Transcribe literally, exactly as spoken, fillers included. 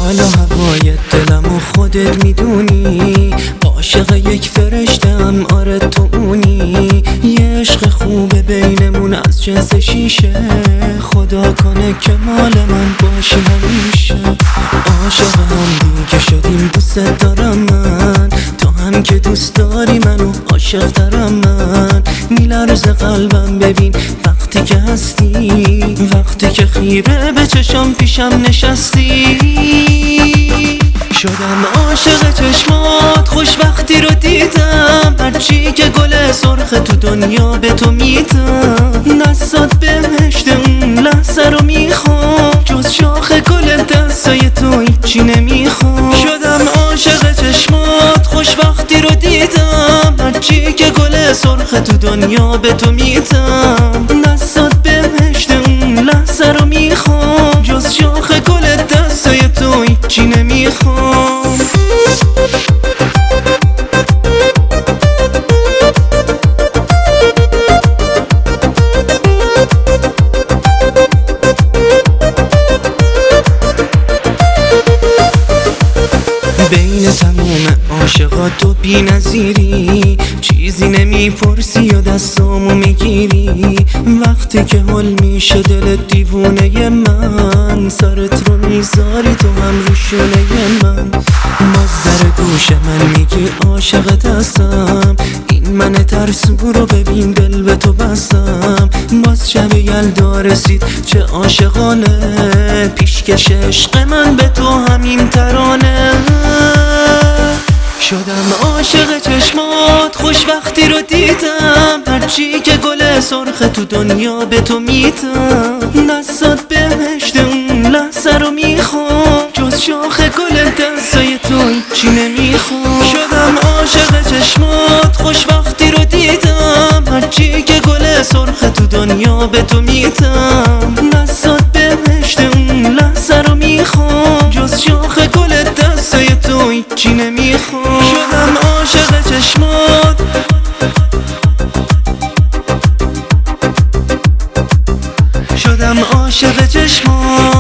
حال و هوای دلم و خودت میدونی، عاشق یک فرشتم آره تو اونی. یه عشق خوبه بینمون از جنس شیشه، خدا کنه که مال من باشی همیشه. عاشقم دیگه شدیم دوست دارم من، تو هم که دوست داری منو عاشق دارم من. میلرزه قلبم ببین وقتی که هستی، وقتی که خیره به چشم پیشم نشستی. شدم عاشق چشمات خوش وقتی رو دیدم، هرچی که گل سرخ تو دنیا به تو میدم. دستات بهشت اون لحظه رو میخوام، جز شاخ گل دستای تو هیچی نمیخوام. شدم عاشق چشمات خوش وقتی رو دیدم، هرچی که گل سرخ تو دنیا به تو میدم. دستات بهشت اون لحظه رو میخوام، جز شاخ گل دستای تو هیچی نمیخوام. بین تموم عاشقات تو بی نظیری، چیزی نمیپرسی و دستامو میگیری. وقتی که حل میشه دل دیوونه من، سرت رو میذاری تو هم روشونه من. مزدر گوش من میگی عاشقت هستم، این من ترسو رو ببین دل به تو بستم. باز شب یلدا رسید چه عاشقانه، پیشکش عشق من به تو همین ترانه. شدم عاشق چشمات خوش وقتی رو دیدم، هرچی که گل سرخ تو دنیا به تو میدم. دستات بهشت اون لحظه رو میخوام، جز شاخ گل دستای تو هیچی نمیخوام. شدم عاشق چشمات خوش وقتی رو دیدم، هرچی که گل سرخ تو دنیا به تو میدم. دستات بهشت اون لحظه رو میخوام، جز شاخ گل دستای تو هیچی نمیخوام. شدم عاشق چشمات، شدم عاشق چشمات.